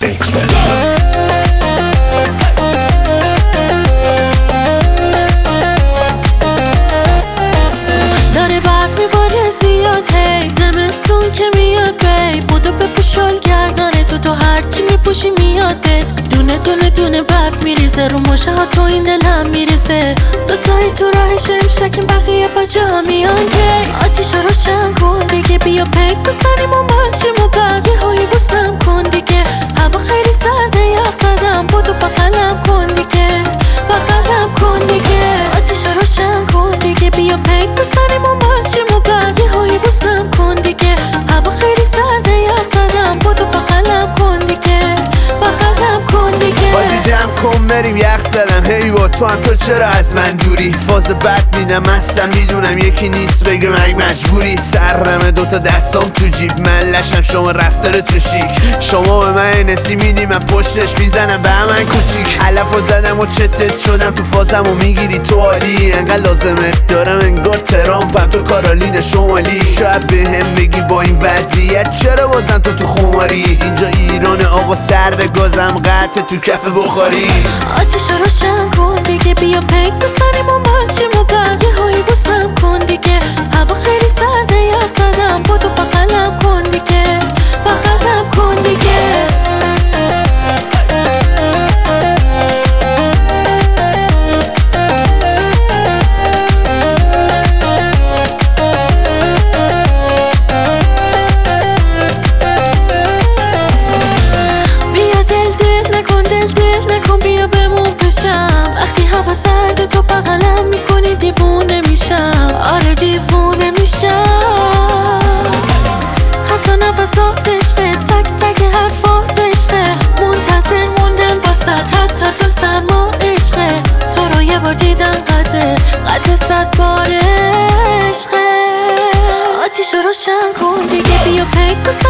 داره برف میباره زیاد هی زمستون که میاد بی بودو بپوشال گردنه تو هرچی میپوشی میاد بد دونه دونه دونه برف میریزه رو مشه ها تو این دلم میریزه دوتایی تو راهش امشکیم بقیه با جا میان کی آتیش رو روشن کن دیگه بیا پک بزنیم و ماشیم و بعد یه هایی بوسم کن دیگه هوا خیلی سرده یخ زدم بودو بغلم کن دیگه بغلم کن دیگه آتیش رو روشن کن دیگه بیا پک بزنیم و ماشیم و بعد یه هایی بوسم کن دیگه هوا خیلی سرده یخ زدم بودو بغلم کن دیگه بغلم کن دیگه بازی جمع کن بریم یخ زدم هی با تو هم تو چرا از من دوری فاز بد میدم هستم میدونم یکی نیست بگه مجبوری سرمه دوتا دستام تو جیب من لشم شما رفتار تو شیک شما به من نسی میدی من پشتش میزنم به من کوچیک علفو زدم و چتت شدم تو فازم و میگیری تو عالی انقدر لازمت دارم انگار ترامپم تو کارالین شمالی شاید به هم بگی با این وضعیت چرا بازم تو خماری اینجا ایران آقا سرد گازم قطع تو کف بخاری آتیش رو روشن کن دیگه بیا پک بزنیم و ماشیم و بعد یه هایی بوسم کن دیگه هوا خیلی سرده یخ زدم بودو بغلم کن دیگه بغلم کن دیگه بیا بمون پیشم وقتی هوا سرده تو بغلم میکنی دیوونه میشم آره دیوونه میشم حتی نفسات عشقه تک تک حرفات عشقه منتظر موندم واسد حتی تو سرما عشقه تو رو یه بار دیدن قد 100 بار عشقه آتیش رو روشن کن دیگه بیا پک